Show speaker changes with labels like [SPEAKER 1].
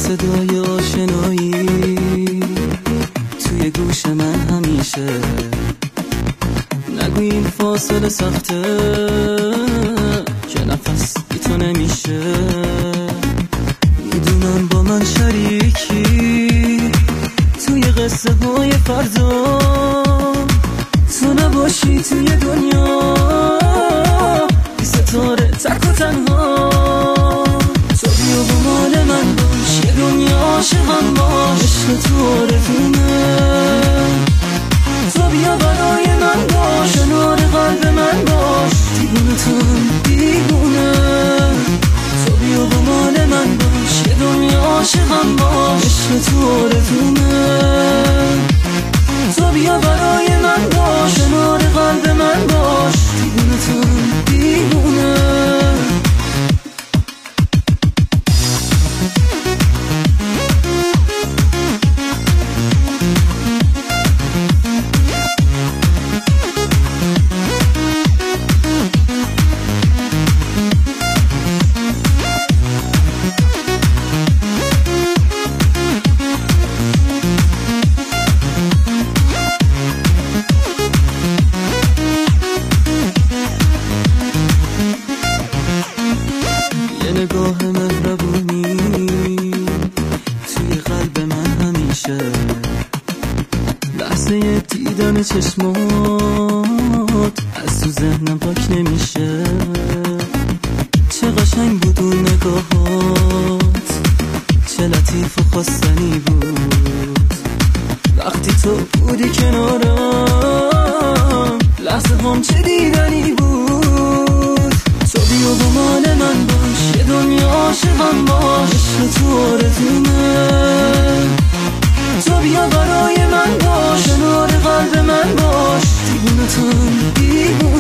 [SPEAKER 1] صدای آشنایی توی گوش من همیشه. نگو این فاصله سخته که نفس بی تو نمیشه. میدونم با من شریکی توی قصه های فردا، تو نباشی توی دنیا بی ستاره تک و تنها. تو بیا با مال من باش، یه دنیا عاشقم باش، عشق تو آرزومه. تو بیا برای من باش، کنار قلب من باش، دیوونه تم دیوونه. تو بیا با مال من باش، یه دنیا عاشقم باش، عشق تو آرزومه. تو بیا برای من باش، کنار قلب من باش، دیوونه تم دیوونه. نگاه مهربونی توی قلب من همیشه. لحظه دیدن چشمات از تو ذهنم پاک نمیشه. چه قشنگ بود اون نگاهات، چه لطیف و خواستنی بود وقتی تو بودی کنارم. لحظه هم چه دیدنی بود. تو بیا با مال من باش، یه دنیا عاشقم باش، عشق تو آرزومه. تو بیا برای من باش، کنار قلب من باش، دیوونه تم دیوونه.